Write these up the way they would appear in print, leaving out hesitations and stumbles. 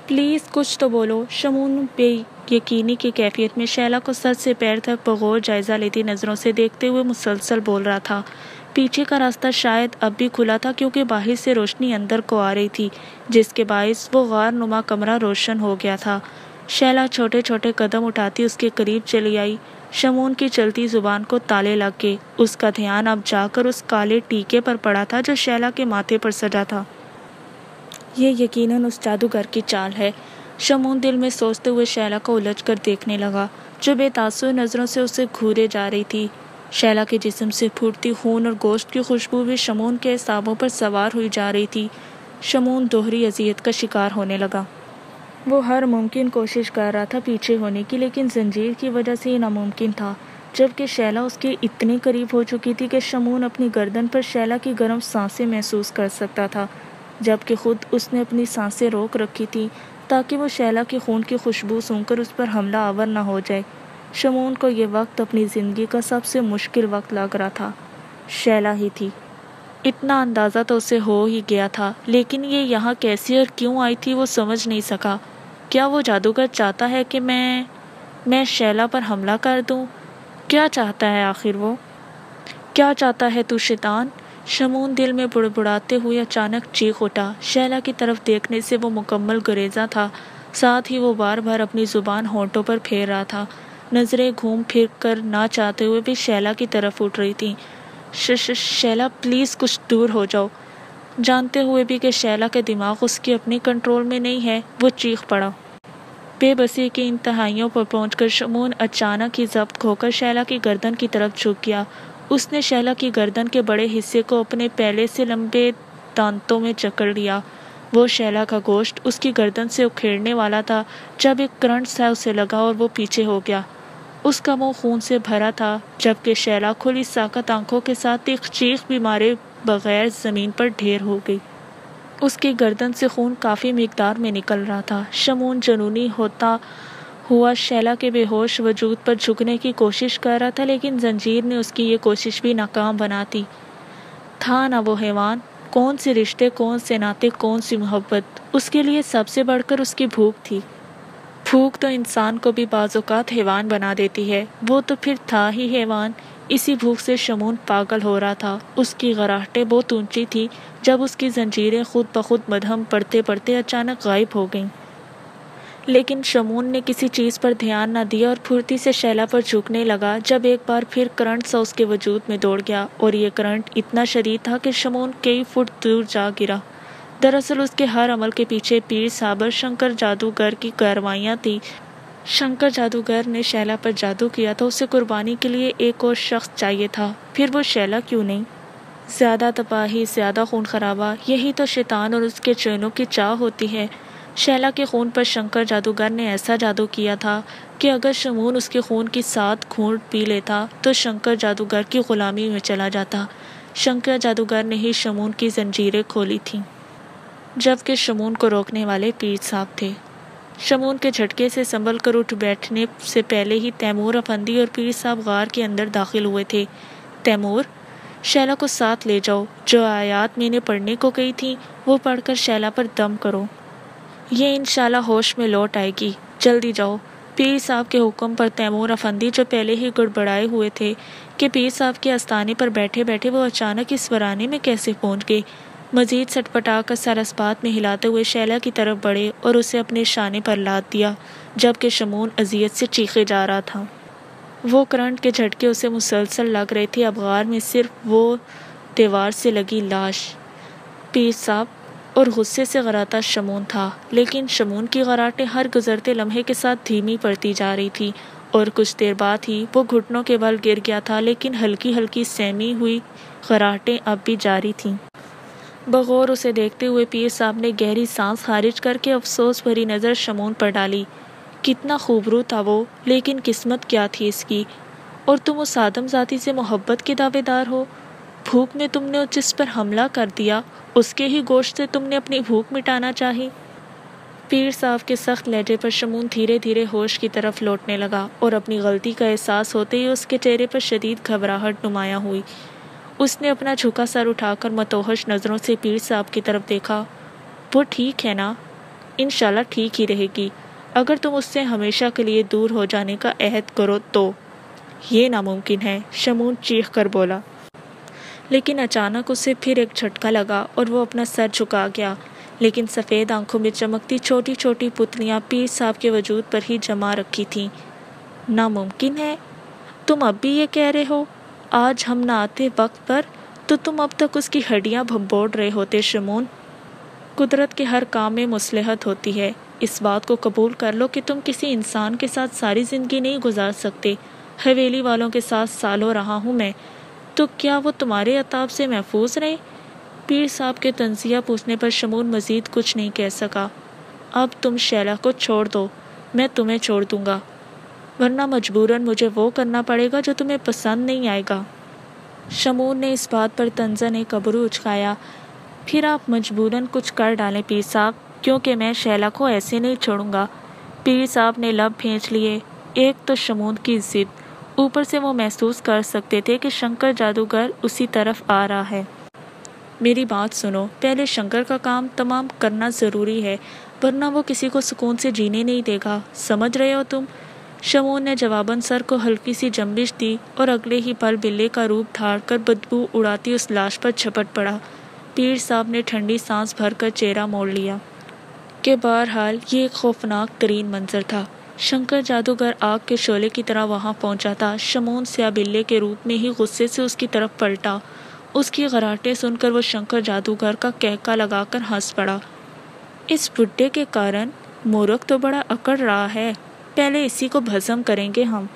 Please کچھ تو بولو۔ شمون بے یقینی کی کیفیت میں شیلا کو سر سے پیر تک بغور جائزہ لیتی نظروں سے دیکھتے ہوئے مسلسل بول رہا تھا۔ پیچھے کا راستہ شاید اب بھی کھلا تھا کیونکہ باہر سے روشنی اندر کو آ رہی تھی، جس کے باعث وہ غار نما کمرہ روشن ہو گیا تھا۔ شیلا چھوٹے چھوٹے قدم اٹھاتی اس کے قریب چلی آئی۔ شمون کی چلتی زبان کو تالے لگ گئے۔ اس کا دھیان اب جا کر اس کالے ٹیکے پر پڑا تھا جو شیلا کے ماتھے پر سجا تھا۔ یہ یقیناً اس جادوگر کی چال ہے، شمون دل میں سوچتے ہوئے شیلا کو الجھ کر دیکھنے لگا، جو بے تاثر نظروں سے اسے گھورے جا رہی تھی۔ شیلا کے جسم سے پھوٹتی خون اور گوشت کی خوشبو بھی شمون کے اعصابوں پر سوار ہوئی جا رہی تھی۔ شمون دوہری اذیت کا شکار ہونے لگا۔ وہ ہر ممکن کوشش کر رہا تھا پیچھے ہونے کی، لیکن زنجیر کی وجہ سے یہ ناممکن تھا، جبکہ شیلا اس کے اتنی قریب ہو چکی تھی کہ شمون اپنی گردن پر شیلا کی گرم سانسیں محسوس کر سکتا تھا، جبکہ خود اس نے اپنی سانسیں روک رکھی تھی تاکہ وہ شیلا کے خون کی خوشبو سونگھ کر اس پر حملہ آور نہ ہو جائے۔ شمون کو یہ وقت اپنی زندگی کا سب سے مشکل وقت لگ رہا تھا۔ شیلا ہی تھی، اتنا اندازہ تو اسے ہو ہی گیا تھا، لیکن یہ یہاں کیسے اور کیوں آئی تھی وہ سمجھ نہیں سکا۔ کیا وہ جادوگر چاہتا ہے کہ میں شیلا پر حملہ کر دوں؟ کیا چاہتا ہے آخر وہ؟ کیا چاہتا ہے تو شیطان؟ شمون دل میں بڑبڑاتے ہوئے اچانک چیخ اٹھا۔ شیلا کی طرف دیکھنے سے وہ مکمل گریزاں تھا، ساتھ ہی وہ بار بار اپنی زبان ہونٹوں پر پھیر رہا تھا۔ نظریں گھوم پھر کر نہ چاہتے ہوئے بھی شیلا کی طرف اٹھ رہی تھیں۔ شیلا پلیز کچھ دور ہو جاؤ۔ جانتے ہوئے بھی کہ شیلا کے دماغ اس کے اپنے کنٹرول میں نہیں ہے، وہ چیخ پڑا۔ بے بسی کی انتہائیوں پر پہنچ کر شمون اچانک ہی ضبط کھو کر شیلا کی گردن کی طرف جھک گیا۔ اس نے شیلا کی گردن کے بڑے حصے کو اپنے پہلے سے لمبے دانتوں میں جکڑ لیا۔ وہ شیلا کا گوشت اس کی گردن سے اکھیڑنے والا تھا جب ایک کرنٹ سا اسے لگا اور وہ پیچھے ہو گیا۔ اس کا منہ خون سے بھرا تھا، جبکہ شیلا کھلی ساکت آنکھوں کے ساتھ ایک چیخ بھی مارے بغیر زمین پر ڈھیر ہو گئی۔ اس کی گردن سے خون کافی مقدار میں نکل رہا تھا۔ شمون جنونی ہوتا ہوا شیلا کے بے ہوش وجود پر جھکنے کی کوشش کر رہا تھا، لیکن زنجیر نے اس کی یہ کوشش بھی ناکام بنا دی۔ تھا نہ وہ حیوان، کون سے رشتے، کون سے ناطے، کون سی محبت، اس کے لیے سب سے بڑھ کر اس کی بھوک تھی۔ بھوک تو انسان کو بھی بعض اوقات حیوان بنا دیتی ہے، وہ تو پھر تھا ہی حیوان۔ اسی بھوک سے شمون پاگل ہو رہا تھا۔ اس کی گھراہٹیں بہت اونچی تھی جب اس کی زنجیریں خود بخود مدھم پڑتے پڑتے اچانک غائب ہو گئیں۔ لیکن شمون نے کسی چیز پر دھیان نہ دیا اور پھرتی سے شیلا پر جھکنے لگا جب ایک بار پھر کرنٹ سا اس کے وجود میں دوڑ گیا، اور یہ کرنٹ اتنا شدید تھا کہ شمون کئی فٹ دور جا گرا۔ دراصل اس کے ہر عمل کے پیچھے پیر صاحب اور شنکر جادوگر کی کارروائیاں تھیں۔ شنکر جادوگر نے شیلا پر جادو کیا تھا، اسے قربانی کے لیے ایک اور شخص چاہیے تھا، پھر وہ شیلا کیوں نہیں؟ زیادہ تباہی، زیادہ خون خرابہ، یہی تو شیطان اور اس کے چینوں کی چاہ ہوتی ہے۔ شیلا کے خون پر شنکر جادوگر نے ایسا جادو کیا تھا کہ اگر شمون اس کے خون کی 7 گھونٹ پی لیتا تو شنکر جادوگر کی غلامی میں چلا جاتا۔ شنکر جادوگر نے ہی شمون کی زنجیریں کھولی تھیں، جبکہ شمون کو روکنے والے پیر صاحب تھے۔ شمون کے جھٹکے سے سنبھل کر اٹھ بیٹھنے سے پہلے ہی تیمور افندی اور پیر صاحب غار کے اندر داخل ہوئے تھے۔ تیمور، شیلا کو ساتھ لے جاؤ، جو آیات میں نے پڑھنے کو کہی تھی وہ پڑھ کر شیلا پر دم کرو، یہ انشاءاللہ ہوش میں لوٹ آئے گی، جلدی جاؤ۔ پیر صاحب کے حکم پر تیمور افندی، جو پہلے ہی گڑبڑائے ہوئے تھے کہ پیر صاحب کے آستانے پر بیٹھے بیٹھے وہ اچانک اس ویرانے میں کیسے پہنچ گئے، مزید سٹپٹا کر سر اسبات میں ہلاتے ہوئے شیلا کی طرف بڑھے اور اسے اپنے شانے پر لاد دیا، جبکہ شمون اذیت سے چیخے جا رہا تھا۔ وہ کرنٹ کے جھٹکے اسے مسلسل لگ رہے تھے، اب غار میں صرف وہ دیوار سے لگی لاش، پیر صاحب اور غصے سے غراتا شمون تھا۔ لیکن شمون کی غراٹیں ہر گزرتے لمحے کے ساتھ دھیمی پڑتی جا رہی تھی، اور کچھ دیر بعد ہی وہ گھٹنوں کے بل گر گیا تھا، لیکن ہلکی ہلکی سہمی ہوئی غراٹیں اب بھی جاری تھیں۔ بغور اسے دیکھتے ہوئے پیر صاحب نے گہری سانس خارج کر کے افسوس بھری نظر شمون پر ڈالی۔ کتنا خوبرو تھا وہ، لیکن قسمت کیا تھی اس کی، اور تم اس آدم ذاتی سے محبت کے دعوے دار ہو۔ بھوک میں تم نے جس پر حملہ کر دیا، اس کے ہی گوشت سے تم نے اپنی بھوک مٹانا چاہی۔ پیر صاحب کے سخت لہجے پر شمون دھیرے دھیرے ہوش کی طرف لوٹنے لگا، اور اپنی غلطی کا احساس ہوتے ہی اس کے چہرے پر شدید گھبراہٹ نمایاں ہوئی۔ اس نے اپنا جھکا سر اٹھا کر متوحش نظروں سے پیر صاحب کی طرف دیکھا۔ وہ ٹھیک ہے نا؟ انشاءاللہ ٹھیک ہی رہے گی، اگر تم اس سے ہمیشہ کے لیے دور ہو جانے کا عہد کرو تو۔ یہ ناممکن ہے، شمون چیخ کر بولا۔ لیکن اچانک اسے پھر ایک جھٹکا لگا اور وہ اپنا سر جھکا گیا، لیکن سفید آنکھوں میں چمکتی چھوٹی چھوٹی پتلیاں پیر صاحب کے وجود پر ہی جما رکھی تھیں۔ ناممکن ہے؟ تم اب بھی یہ کہہ رہے ہو؟ آج ہم نہ آتے وقت پر تو تم اب تک اس کی ہڈیاں بھنبوڑ رہے ہوتے شمون۔ قدرت کے ہر کام میں مصلحت ہوتی ہے، اس بات کو قبول کر لو کہ تم کسی انسان کے ساتھ ساری زندگی نہیں گزار سکتے۔ حویلی والوں کے ساتھ سالوں رہا ہوں میں، تو کیا وہ تمہارے عطاب سے محفوظ رہے؟ پیر صاحب کے تنزیہ پوچھنے پر شمون مزید کچھ نہیں کہہ سکا۔ اب تم شیلا کو چھوڑ دو، میں تمہیں چھوڑ دوں گا، ورنہ مجبوراً مجھے وہ کرنا پڑے گا جو تمہیں پسند نہیں آئے گا۔ شمون نے اس بات پر طنزاً ایک ابرو اچکایا۔ پھر آپ مجبوراً کچھ کر ڈالیں پیر صاحب، کیونکہ میں شیلا کو ایسے نہیں چھوڑوں گا۔ پیر صاحب نے لب بھینچ لیے۔ ایک تو شمون کی ضد، اوپر سے وہ محسوس کر سکتے تھے کہ شنکر جادوگر اسی طرف آ رہا ہے۔ میری بات سنو، پہلے شنکر کا کام تمام کرنا ضروری ہے، ورنہ وہ کسی کو سکون سے جینے نہیں دے گا، سمجھ رہے ہو تم؟ شمون نے جواباً سر کو ہلکی سی جنبش دی اور اگلے ہی پل بلے کا روپ دھار کر بدبو اڑاتی اس لاش پر جھپٹ پڑا۔ پیر صاحب نے ٹھنڈی سانس بھر کر چہرہ موڑ لیا کہ بہرحال یہ ایک خوفناک ترین منظر تھا۔ شنکر جادوگر آگ کے شعلے کی طرح وہاں پہنچا تھا۔ شمون سیاہ بلے کے روپ میں ہی غصے سے اس کی طرف پلٹا۔ اس کی غراٹیں سن کر وہ شنکر جادوگر کا کہکا لگا کر ہنس پڑا۔ اس بڈھے کے کارن مورخ تو بڑا اکڑ رہا ہے، پہلے اسی کو بھسم کریں گے ہم۔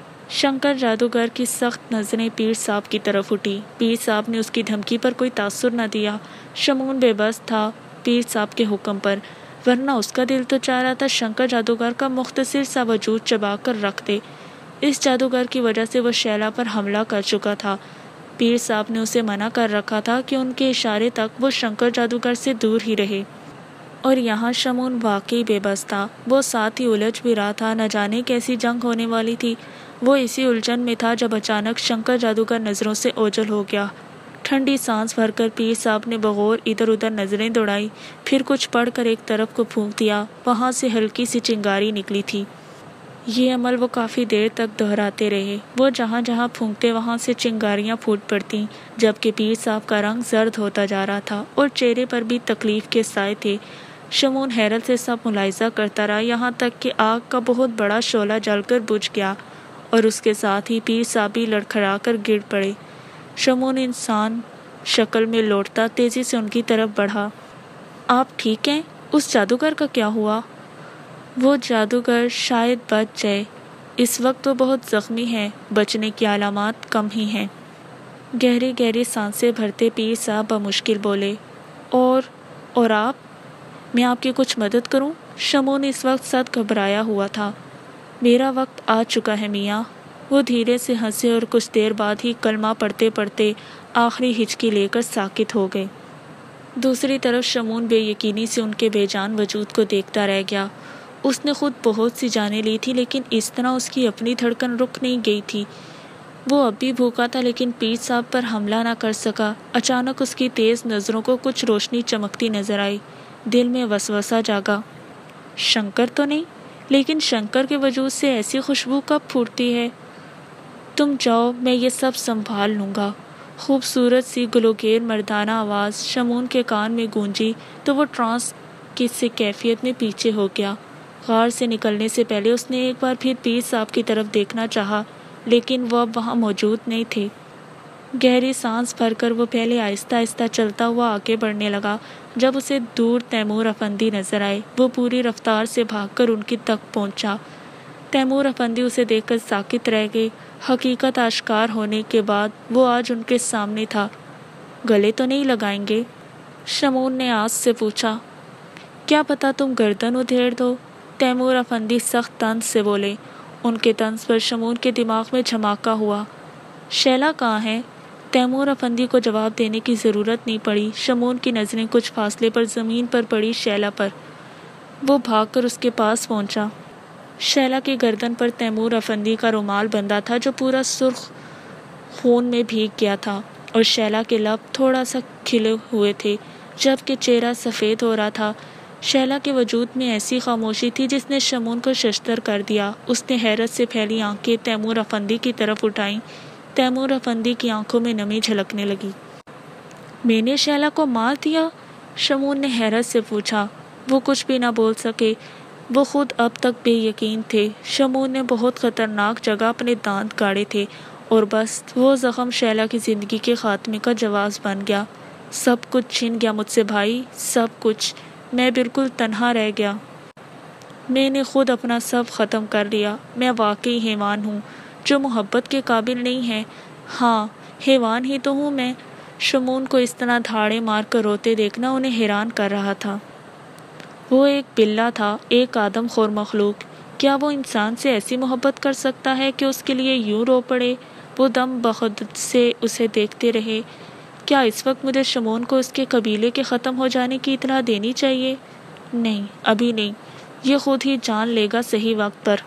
شنکر جادوگر کی سخت نظریں پیر صاحب کی طرف اٹھی۔ پیر صاحب نے اس کی دھمکی پر کوئی تاثر نہ دیا۔ شمون بے بس تھا پیر صاحب کے حکم پر، ورنہ اس کا دل تو چاہ رہا تھا شنکر جادوگر کا مختصر سا وجود چبا کر رکھ دے۔ اس جادوگر کی وجہ سے وہ شیلا پر حملہ کر چکا تھا۔ پیر صاحب نے اسے منع کر رکھا تھا کہ ان کے اشارے تک وہ شنکر جادوگر سے دور ہی رہے۔ اور یہاں شمون واقعی بے بس تھا، وہ ساتھ ہی الجھ بھی رہا تھا، نہ جانے کیسی جنگ ہونے والی تھی۔ وہ اسی الجھن میں تھا جب اچانک شنکر جادوگر نظروں سے اوجھل ہو گیا۔ ٹھنڈی سانس بھر کر پیر صاحب نے بغور ادھر ادھر نظریں دوڑائی، پھر کچھ پڑھ کر ایک طرف کو پھونک دیا، وہاں سے ہلکی سی چنگاری نکلی تھی۔ یہ عمل وہ کافی دیر تک دہراتے رہے۔ وہ جہاں جہاں پھونکتے وہاں سے چنگاریاں پھوٹ پڑتیں، جبکہ پیر صاحب کا رنگ زرد ہوتا جا رہا تھا اور چہرے پر بھی تکلیف کے سائے تھے۔ شمون حیرت سے سب ملاحظہ کرتا رہا، یہاں تک کہ آگ کا بہت بڑا شعلہ جل کر بجھ گیا اور اس کے ساتھ ہی پیر صاحب بھی لڑکھڑا کر گر پڑے۔ شمون انسان شکل میں لوٹتا تیزی سے ان کی طرف بڑھا۔ آپ ٹھیک ہیں؟ اس جادوگر کا کیا ہوا؟ وہ جادوگر شاید بچ جائے، اس وقت وہ بہت زخمی ہے، بچنے کی علامات کم ہی ہیں۔ گہری گہری سانسیں بھرتے پیر صاحب بمشکل بولے۔ اور آپ؟ میں آپ کی کچھ مدد کروں؟ شمون اس وقت سخت گھبرایا ہوا تھا۔ میرا وقت آ چکا ہے میاں۔ وہ دھیرے سے ہنسے اور کچھ دیر بعد ہی کلمہ پڑھتے پڑھتے آخری ہچکی لے کر ساکت ہو گئے۔ دوسری طرف شمون بے یقینی سے ان کے بے جان وجود کو دیکھتا رہ گیا۔ اس نے خود بہت سی جانیں لی تھی، لیکن اس طرح اس کی اپنی دھڑکن رک نہیں گئی تھی۔ وہ اب بھی بھوکا تھا، لیکن پیر صاحب پر حملہ نہ کر سکا۔ اچانک اس کی تیز نظروں کو کچھ روشنی چمکتی نظر آئی۔ دل میں وسوسہ جاگا، شنکر تو نہیں؟ لیکن شنکر کے وجود سے ایسی خوشبو کب پھوٹتی ہے؟ تم جاؤ، میں یہ سب سنبھال لوں گا۔ خوبصورت سی گلوگیر مردانہ آواز شمون کے کان میں گونجی تو وہ ٹرانس کی سی کیفیت میں پیچھے ہو گیا۔ غار سے نکلنے سے پہلے اس نے ایک بار پھر پیر صاحب کی طرف دیکھنا چاہا، لیکن وہ اب وہاں موجود نہیں تھے۔ گہری سانس بھر کر وہ پہلے آہستہ آہستہ چلتا ہوا آگے بڑھنے لگا۔ جب اسے دور تیمور افندی نظر آئے، وہ پوری رفتار سے بھاگ کر ان کی تک پہنچا۔ تیمور افندی اسے دیکھ کر ساکت رہ گئے۔ حقیقت آشکار ہونے کے بعد وہ آج ان کے سامنے تھا۔ گلے تو نہیں لگائیں گے؟ شمون نے آس سے پوچھا۔ کیا پتا تم گردن ادھیڑ دو؟ تیمور افندی سخت طنز سے بولے۔ ان کے طنز پر شمون کے دماغ میں جھماکا ہوا۔ شیلا کہاں ہے؟ تیمور افندی کو جواب دینے کی ضرورت نہیں پڑی۔ شمون کی نظریں کچھ فاصلے پر زمین پر پڑی شیلا پر۔ وہ بھاگ کر اس کے پاس پہنچا۔ شیلا کی گردن پر تیمور افندی کا رومال بندھا تھا جو پورا سرخ خون میں بھیگ گیا تھا، اور شیلا کے لب تھوڑا سا کھلے ہوئے تھے جبکہ چہرہ سفید ہو رہا تھا۔ شیلا کے وجود میں ایسی خاموشی تھی جس نے شمون کو ششدر کر دیا۔ اس نے حیرت سے پھیلی آنکھیں تیمور افندی کی طرف اٹھائیں۔ تیمور افندی کی آنکھوں میں نمی جھلکنے لگی۔ میں نے شیلا کو مار دیا؟ شمون نے حیرت سے پوچھا۔ وہ کچھ بھی نہ بول سکے، وہ خود اب تک بے یقین تھے۔ شمون نے بہت خطرناک جگہ اپنے دانت گاڑے تھے اور بس وہ زخم شیلا کی زندگی کے خاتمے کا جواز بن گیا۔ سب کچھ چھن گیا مجھ سے بھائی، سب کچھ۔ میں بالکل تنہا رہ گیا۔ میں نے خود اپنا سب ختم کر لیا۔ میں واقعی حیوان ہوں جو محبت کے قابل نہیں ہے۔ ہاں، حیوان ہی تو ہوں میں۔ شمون کو اس طرح دھاڑے مار کر روتے دیکھنا انہیں حیران کر رہا تھا۔ وہ ایک بلّا تھا، ایک آدم خور مخلوق۔ کیا وہ انسان سے ایسی محبت کر سکتا ہے کہ اس کے لیے یوں رو پڑے؟ وہ دم بخود سے اسے دیکھتے رہے۔ کیا اس وقت مجھے شمون کو اس کے قبیلے کے ختم ہو جانے کی اطلاع دینی چاہیے؟ نہیں، ابھی نہیں، یہ خود ہی جان لے گا صحیح وقت پر۔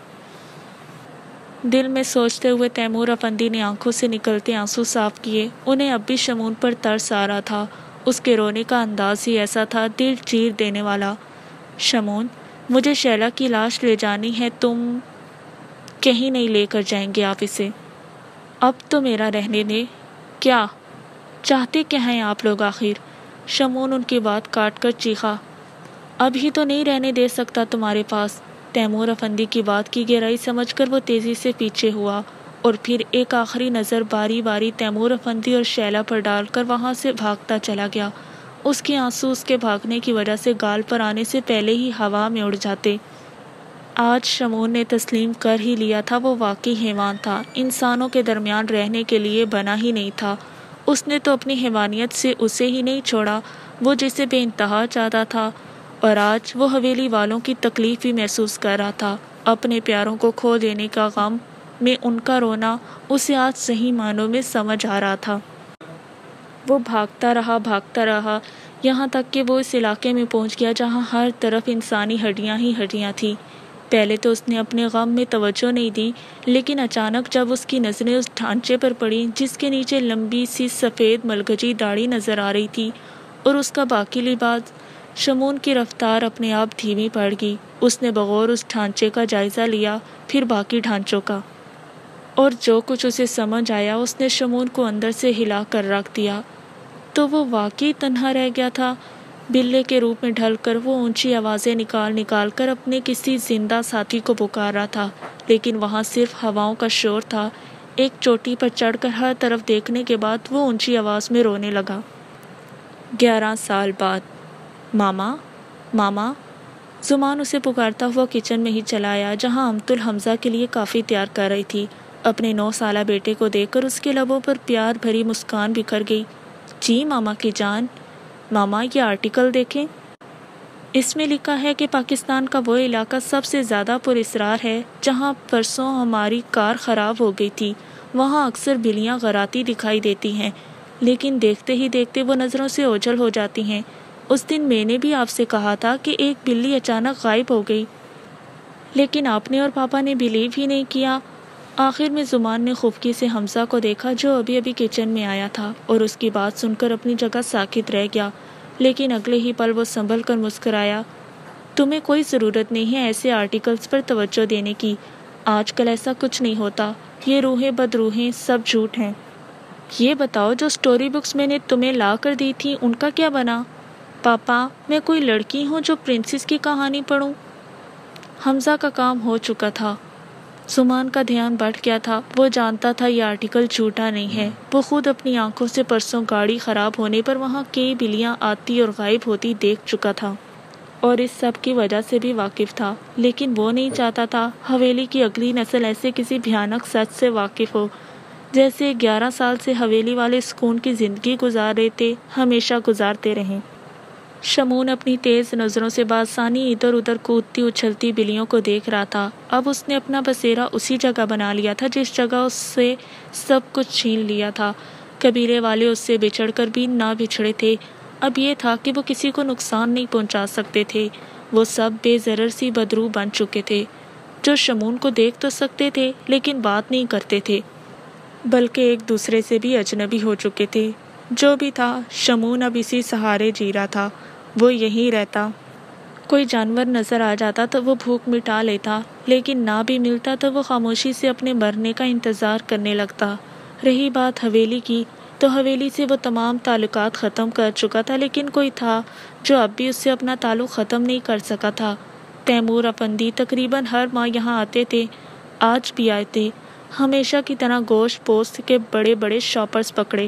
دل میں سوچتے ہوئے تیمور افندی نے آنکھوں سے نکلتے آنسو صاف کیے۔ انہیں اب بھی شمون پر ترس آ رہا تھا۔ اس کے رونے کا انداز ہی ایسا تھا، دل چیر دینے والا۔ شمون، مجھے شیلا کی لاش لے جانی ہے، تم کہیں نہیں لے کر جائیں گے آپ اسے؟ اب تو میرا رہنے دیں۔ کیا چاہتے کیا ہیں آپ لوگ آخر؟ شمون ان کی بات کاٹ کر چیخا۔ اب ہی تو نہیں رہنے دے سکتا تمہارے پاس۔ تیمور افندی کی بات کی گہرائی سمجھ کر وہ تیزی سے پیچھے ہوا اور پھر ایک آخری نظر باری باری تیمور افندی اور شیلا پر ڈال کر وہاں سے بھاگتا چلا گیا۔ اس کے آنسو اس کے بھاگنے کی وجہ سے گال پر آنے سے پہلے ہی ہوا میں اڑ جاتے۔ آج شمون نے تسلیم کر ہی لیا تھا، وہ واقعی حیوان تھا، انسانوں کے درمیان رہنے کے لیے بنا ہی نہیں تھا۔ اس نے تو اپنی حیوانیت سے اسے ہی نہیں چھوڑا، وہ جسے بے انتہا چاہتا تھا، اور آج وہ حویلی والوں کی تکلیف بھی محسوس کر رہا تھا۔ اپنے پیاروں کو کھو دینے کا غم میں ان کا رونا اسے آج صحیح معنوں میں سمجھ آ رہا تھا۔ وہ بھاگتا رہا یہاں تک کہ وہ اس علاقے میں پہنچ گیا جہاں ہر طرف انسانی ہڈیاں ہی ہڈیاں تھیں۔ پہلے تو اس نے اپنے غم میں توجہ نہیں دی، لیکن اچانک جب اس کی نظریں اس ڈھانچے پر پڑیں جس کے نیچے لمبی سی سفید ملگجی داڑھی نظر آ رہی تھی اور اس کا باقی لباس، شمون کی رفتار اپنے آپ دھیمی پڑ گئی۔ اس نے بغور اس ڈھانچے کا جائزہ لیا، پھر باقی ڈھانچوں کا، اور جو کچھ اسے سمجھ آیا اس نے شمون کو اندر سے ہلا کر رکھ دیا۔ تو وہ واقعی تنہا رہ گیا تھا۔ بلے کے روپ میں ڈھل کر وہ اونچی آوازیں نکال کر اپنے کسی زندہ ساتھی کو پکار رہا تھا، لیکن وہاں صرف ہواؤں کا شور تھا۔ ایک چوٹی پر چڑھ کر ہر طرف دیکھنے کے بعد وہ اونچی آواز میں رونے لگا۔ 11 سال بعد۔ ماما، ماما۔ زمان اسے پکارتا ہوا کچن میں ہی چلا آیا جہاں امت الحمزہ کے لیے کافی تیار کر رہی تھی۔ اپنے 9 سالہ بیٹے کو دیکھ کر اس کے لبوں پر پیار بھری مسکان بکھر گئی۔ جی ماما کی جان۔ ماما، یہ آرٹیکل دیکھیں۔ اس میں لکھا ہے کہ پاکستان کا وہ علاقہ سب سے زیادہ پراسرار ہے جہاں پرسوں ہماری کار خراب ہو گئی تھی۔ وہاں اکثر بلیاں غراتی دکھائی دیتی ہیں، لیکن دیکھتے ہی دیکھتے وہ نظروں سے اوجھل ہو جاتی ہیں۔ اس دن میں نے بھی آپ سے کہا تھا کہ ایک بلی اچانک غائب ہو گئی، لیکن آپ نے اور پاپا نے بلیو ہی نہیں کیا۔ آخر میں زمان نے خفکی سے حمزہ کو دیکھا جو ابھی ابھی کچن میں آیا تھا، اور اس کی بات سن کر اپنی جگہ ساکت رہ گیا، لیکن اگلے ہی پل وہ سنبھل کر مسکرایا۔ تمہیں کوئی ضرورت نہیں ہے ایسے آرٹیکلز پر توجہ دینے کی، آج کل ایسا کچھ نہیں ہوتا، یہ روحیں بدروحیں سب جھوٹ ہیں۔ یہ بتاؤ جو سٹوری بکس میں نے تمہیں لا کر دی تھی ان کا کیا بنا؟ پاپا، میں کوئی لڑکی ہوں جو پرنسس کی کہانی پڑھوں؟ حمزہ کا کام ہو چکا تھا۔ زمان کا دھیان بڑھ گیا تھا، وہ جانتا تھا یہ آرٹیکل جھوٹا نہیں ہے۔ وہ خود اپنی آنکھوں سے پرسوں گاڑی خراب ہونے پر وہاں کئی بلیاں آتی اور غائب ہوتی دیکھ چکا تھا، اور اس سب کی وجہ سے بھی واقف تھا، لیکن وہ نہیں چاہتا تھا حویلی کی اگلی نسل ایسے کسی بھیانک سچ سے واقف ہو جیسے 11 سال سے حویلی والے سکون کی زندگی گزار رہے تھے، ہمیشہ گزارتے رہیں۔ شمون اپنی تیز نظروں سے بآسانی ادھر ادھر کودتی اچھلتی بلیوں کو دیکھ رہا تھا۔ اب اس نے اپنا بسیرا اسی جگہ بنا لیا تھا جس جگہ اس سے سب کچھ چھین لیا تھا۔ قبیلے والے اس سے بچھڑ کر بھی نہ بچھڑے تھے، اب یہ تھا کہ وہ کسی کو نقصان نہیں پہنچا سکتے تھے۔ وہ سب بے ضرر سی بدروح بن چکے تھے جو شمون کو دیکھ تو سکتے تھے لیکن بات نہیں کرتے تھے، بلکہ ایک دوسرے سے بھی اجنبی ہو چکے تھے۔ جو بھی تھا، شمون اب اسی سہارے جی رہا تھا، وہ یہیں رہتا کوئی جانور نظر آ جاتا تو وہ بھوک مٹا لیتا، لیکن نہ بھی ملتا تو وہ خاموشی سے اپنے مرنے کا انتظار کرنے لگتا۔ رہی بات حویلی کی، تو حویلی سے وہ تمام تعلقات ختم کر چکا تھا، لیکن کوئی تھا جو اب بھی اس سے اپنا تعلق ختم نہیں کر سکا تھا۔ تیمور افندی تقریباً ہر ماہ یہاں آتے تھے، آج بھی آئے تھے۔ ہمیشہ کی طرح گوشت پوست کے بڑے بڑے شاپرز پکڑے۔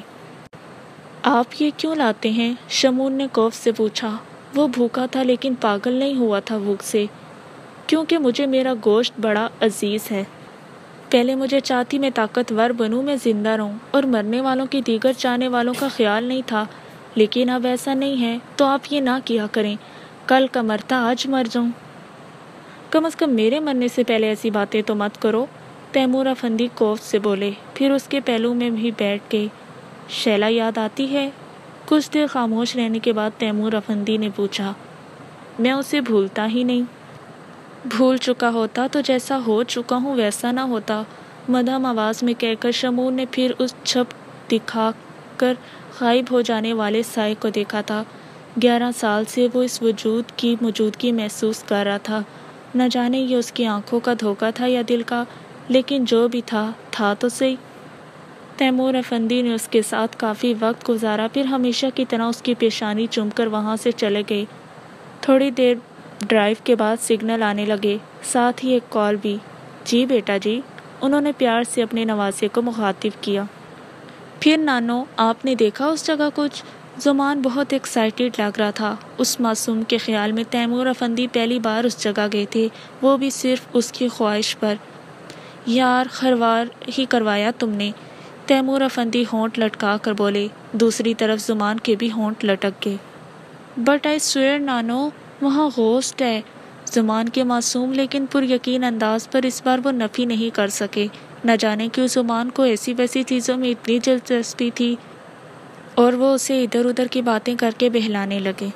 آپ یہ کیوں لاتے ہیں؟ شمون نے خوف سے پوچھا۔ وہ بھوکا تھا لیکن پاگل نہیں ہوا تھا بھوک سے۔ کیونکہ مجھے میرا گوشت بڑا عزیز ہے۔ پہلے مجھے چاہتی میں طاقتور بنوں، میں زندہ رہوں اور مرنے والوں کی دیگر چاہنے والوں کا خیال نہیں تھا، لیکن اب ایسا نہیں ہے، تو آپ یہ نہ کیا کریں۔ کل کا مرتا آج مر جاؤں۔ کم از کم میرے مرنے سے پہلے ایسی باتیں تو مت کرو، تیمور افندی خوف سے بولے، پھر اس کے پہلو میں بھی بیٹھ گئے۔ شیلا یاد آتی ہے؟ کچھ دیر خاموش رہنے کے بعد تیمور افندی نے پوچھا۔ میں اسے بھولتا ہی نہیں۔ بھول چکا ہوتا تو جیسا ہو چکا ہوں ویسا نہ ہوتا، مدھم آواز میں کہہ کر شمون نے پھر اس چھپ دکھا کر غائب ہو جانے والے سائے کو دیکھا تھا۔ 11 سال سے وہ اس وجود کی موجودگی محسوس کر رہا تھا۔ نہ جانے یہ اس کی آنکھوں کا دھوکہ تھا یا دل کا، لیکن جو بھی تھا تو صحیح۔ تیمور افندی نے اس کے ساتھ کافی وقت گزارا، پھر ہمیشہ کی طرح اس کی پیشانی چوم کر وہاں سے چلے گئے۔ تھوڑی دیر ڈرائیو کے بعد سگنل آنے لگے، ساتھ ہی ایک کال بھی۔ جی بیٹا جی، انہوں نے پیار سے اپنے نواسے کو مخاطب کیا۔ پھر نانو، آپ نے دیکھا اس جگہ کچھ؟ زمان بہت ایکسائٹیڈ لگ رہا تھا۔ اس معصوم کے خیال میں تیمور افندی پہلی بار اس جگہ گئے تھے، وہ بھی صرف اس کی خواہش پر۔ یار خروار ہی کروایا تم نے، تیمور افندی ہونٹ لٹکا کر بولے۔ دوسری طرف زمان کے بھی ہونٹ لٹک گئے۔ بٹ آئی سویئر نانو، وہاں گھوسٹ ہے۔ زمان کے معصوم لیکن پر یقین انداز پر اس بار وہ نفی نہیں کر سکے۔ نہ جانے کیوں زمان کو ایسی ویسی چیزوں میں اتنی دلچسپی تھی، اور وہ اسے ادھر ادھر کی باتیں کر کے بہلانے لگے۔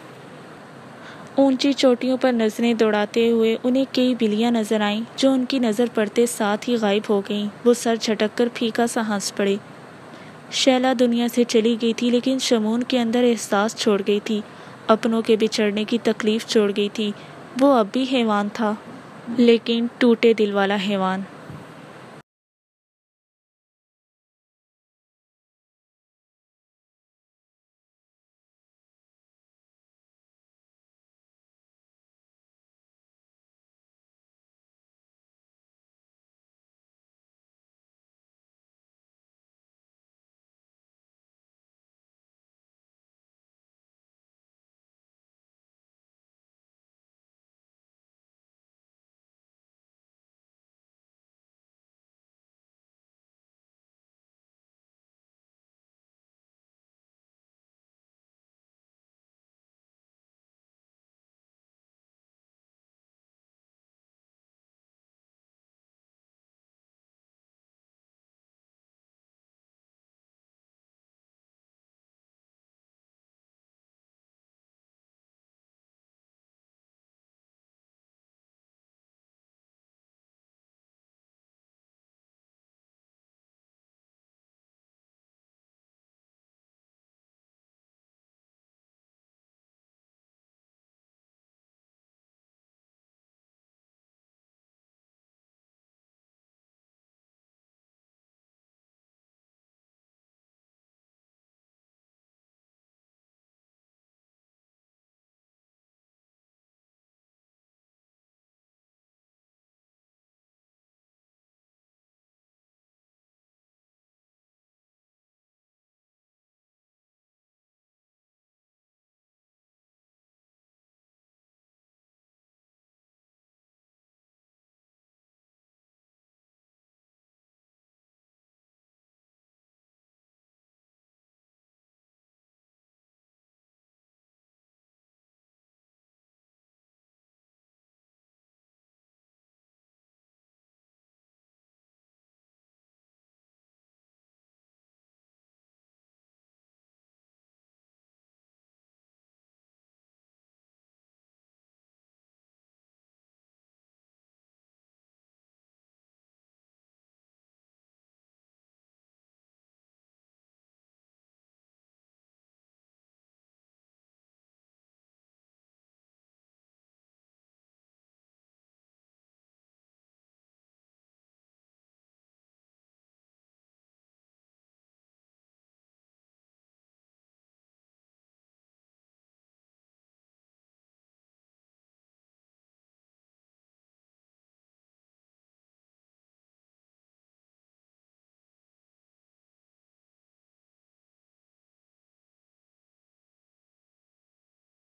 اونچی چوٹیوں پر نظریں دوڑاتے ہوئے انہیں کئی بلیاں نظر آئیں جو ان کی نظر پڑتے ساتھ ہی غائب ہو گئیں۔ وہ سر جھٹک کر پھیکا سا ہنس پڑے۔ شیلا دنیا سے چلی گئی تھی، لیکن شمون کے اندر احساس چھوڑ گئی تھی، اپنوں کے بچھڑنے کی تکلیف چھوڑ گئی تھی۔ وہ اب بھی حیوان تھا، لیکن ٹوٹے دل والا حیوان۔